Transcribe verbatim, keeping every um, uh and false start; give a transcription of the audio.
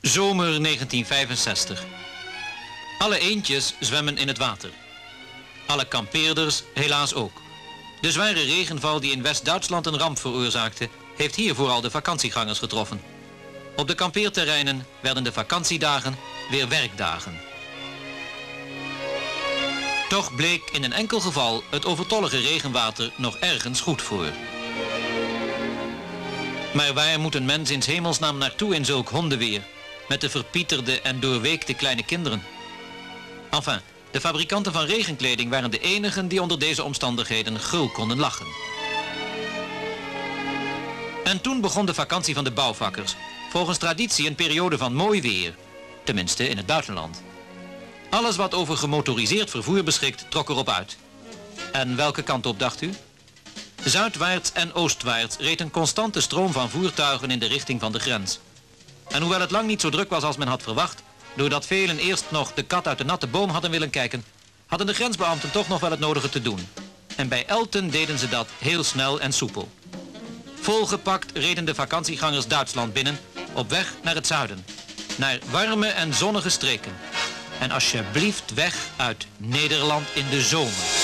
Zomer negentien vijfenzestig. Alle eendjes zwemmen in het water. Alle kampeerders helaas ook. De zware regenval die in West-Duitsland een ramp veroorzaakte, heeft hier vooral de vakantiegangers getroffen. Op de kampeerterreinen werden de vakantiedagen weer werkdagen. Toch bleek in een enkel geval het overtollige regenwater nog ergens goed voor. Maar waar moet een mens in 's hemelsnaam naartoe in zulk hondenweer, met de verpieterde en doorweekte kleine kinderen? Enfin, de fabrikanten van regenkleding waren de enigen die onder deze omstandigheden gul konden lachen. En toen begon de vakantie van de bouwvakkers, volgens traditie een periode van mooi weer, tenminste in het buitenland. Alles wat over gemotoriseerd vervoer beschikt, trok erop uit. En welke kant op, dacht u? Zuidwaarts en oostwaarts reed een constante stroom van voertuigen in de richting van de grens. En hoewel het lang niet zo druk was als men had verwacht, doordat velen eerst nog de kat uit de natte boom hadden willen kijken, hadden de grensbeambten toch nog wel het nodige te doen. En bij Elten deden ze dat heel snel en soepel. Volgepakt reden de vakantiegangers Duitsland binnen, op weg naar het zuiden. Naar warme en zonnige streken. En alsjeblieft weg uit Nederland in de zomer.